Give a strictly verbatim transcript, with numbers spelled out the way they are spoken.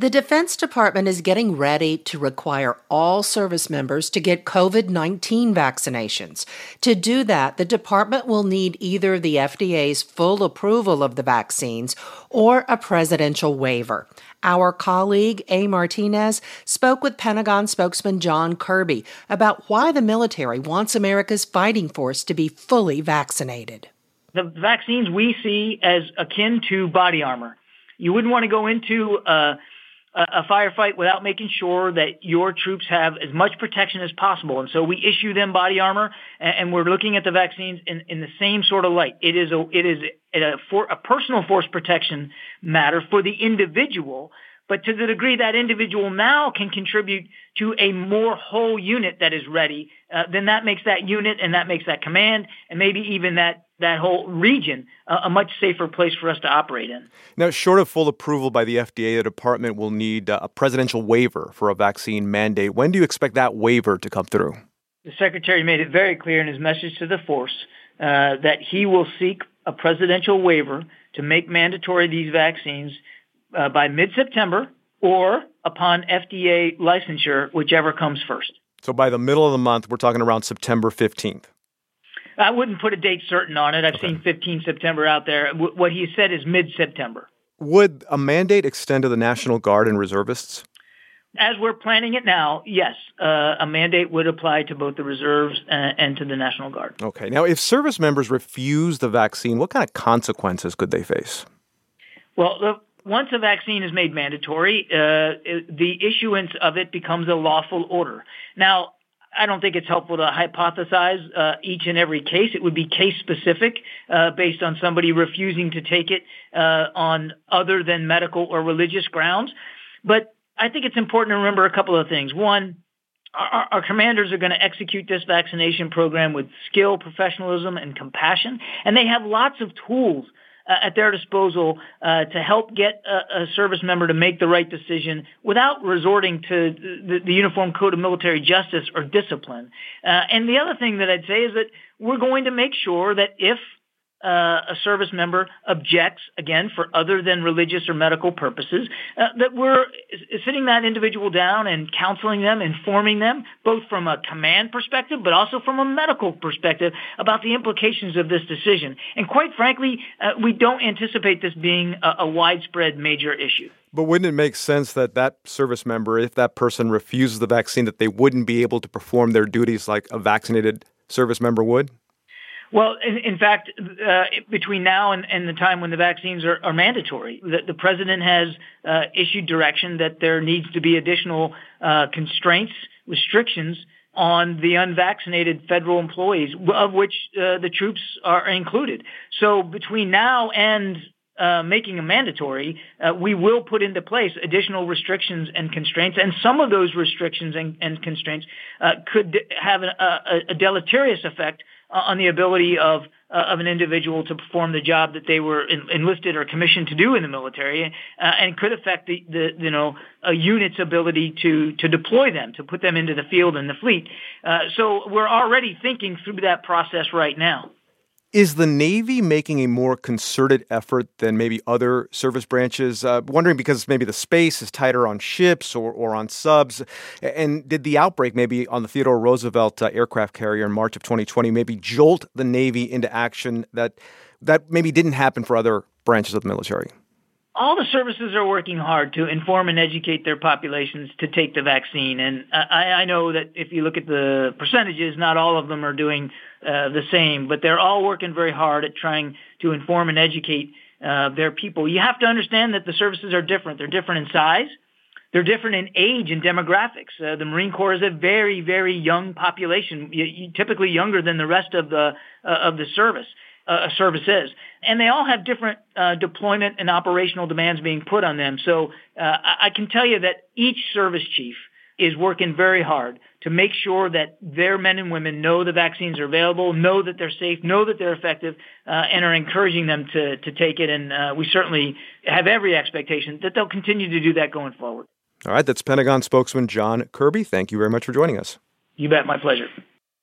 The Defense Department is getting ready to require all service members to get COVID nineteen vaccinations. To do that, the department will need either the F D A's full approval of the vaccines or a presidential waiver. Our colleague, A. Martinez, spoke with Pentagon spokesman John Kirby about why the military wants America's fighting force to be fully vaccinated. The vaccines we see as akin to body armor. You wouldn't want to go into uh, a firefight without making sure that your troops have as much protection as possible. And so we issue them body armor, and we're looking at the vaccines in, in the same sort of light. It is a, it is a, for, a personal force protection matter for the individual, but to the degree that individual now can contribute to a more whole unit that is ready, uh, then that makes that unit and that makes that command and maybe even that that whole region uh, a much safer place for us to operate in. Now, short of full approval by the F D A, the department will need uh, a presidential waiver for a vaccine mandate. When do you expect that waiver to come through? The Secretary made it very clear in his message to the force uh, that he will seek a presidential waiver to make mandatory these vaccines uh, by mid-September or upon F D A licensure, whichever comes first. So by the middle of the month, we're talking around September fifteenth. I wouldn't put a date certain on it. I've okay. seen fifteenth September out there. W- what he said is mid-September. Would a mandate extend to the National Guard and reservists? As we're planning it now, yes. Uh, a mandate would apply to both the reserves and, and to the National Guard. Okay. Now, if service members refuse the vaccine, what kind of consequences could they face? Well, the, once a vaccine is made mandatory, uh, it, the issuance of it becomes a lawful order. Now, I don't think it's helpful to hypothesize uh, each and every case. It would be case-specific uh, based on somebody refusing to take it uh, on other than medical or religious grounds. But I think it's important to remember a couple of things. One, our, our commanders are going to execute this vaccination program with skill, professionalism, and compassion, and they have lots of tools Uh, at their disposal uh, to help get a, a service member to make the right decision without resorting to the, the Uniform Code of Military Justice or discipline. Uh, and the other thing that I'd say is that we're going to make sure that if uh, a service member objects, again, for other than religious or medical purposes, uh, that we're sitting that individual down and counseling them, informing them, both from a command perspective, but also from a medical perspective about the implications of this decision. And quite frankly, uh, we don't anticipate this being a, a widespread major issue. But wouldn't it make sense that that service member, if that person refuses the vaccine, that they wouldn't be able to perform their duties like a vaccinated service member would? Well, in, in fact, uh, between now and, and the time when the vaccines are, are mandatory, the, the president has uh, issued direction that there needs to be additional uh, constraints, restrictions on the unvaccinated federal employees, of which uh, the troops are included. So between now and uh, making them mandatory, uh, we will put into place additional restrictions and constraints, and some of those restrictions and, and constraints uh, could have a, a, a deleterious effect on the ability of uh, of an individual to perform the job that they were in, enlisted or commissioned to do in the military, uh, and could affect the, the you know a unit's ability to to deploy them, to put them into the field and the fleet. Uh, so we're already thinking through that process right now. Is the Navy making a more concerted effort than maybe other service branches? Uh, wondering because maybe the space is tighter on ships or, or on subs. And did the outbreak maybe on the Theodore Roosevelt uh, aircraft carrier in March of twenty twenty maybe jolt the Navy into action that that maybe didn't happen for other branches of the military? All the services are working hard to inform and educate their populations to take the vaccine. And I, I know that if you look at the percentages, not all of them are doing uh, the same, but they're all working very hard at trying to inform and educate uh, their people. You have to understand that the services are different. They're different in size. They're different in age and demographics. Uh, the Marine Corps is a very, very young population, you, you, typically younger than the rest of the uh, of the service. Uh, services. And they all have different uh, deployment and operational demands being put on them. So uh, I can tell you that each service chief is working very hard to make sure that their men and women know the vaccines are available, know that they're safe, know that they're effective, uh, and are encouraging them to, to take it. And uh, we certainly have every expectation that they'll continue to do that going forward. All right, that's Pentagon spokesman John Kirby. Thank you very much for joining us. You bet. My pleasure.